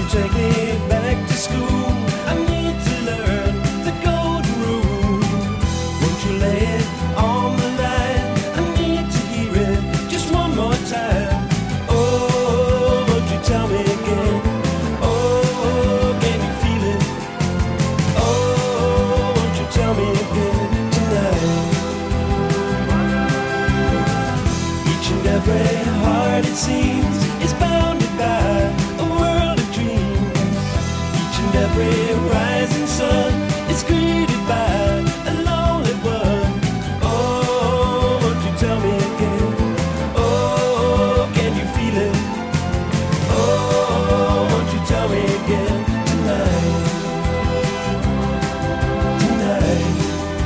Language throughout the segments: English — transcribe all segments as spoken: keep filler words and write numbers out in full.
take me back to school. I need to learn the golden rule. Won't you lay it on the line? I need to hear it just one more time. Oh, won't you tell me again? Oh, can you feel it? Oh, won't you tell me again tonight? Each and every heart, it seems, is bounded by a world of dreams. Each and every rising sun is greeted by a lonely one. Oh, won't you tell me again? Oh, can you feel it? Oh, won't you tell me again tonight? Tonight.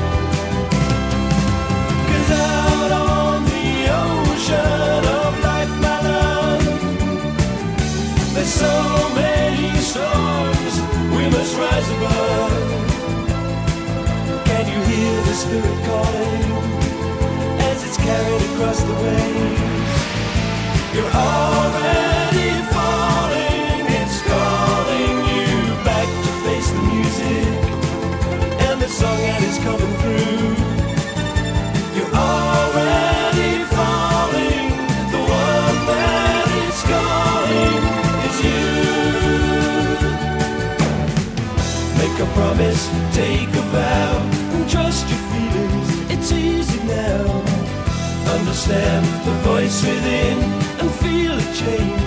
'Cause out on the ocean of life, my love, there's so many storms we must rise above. Can you hear the spirit calling as it's carried across the waves? You're already falling, it's calling you back to face the music and the song that is coming through. You're already falling, the one that is calling is you. Make a promise, take a vow, and trust your feelings, it's easy now. Understand the voice within and feel a change.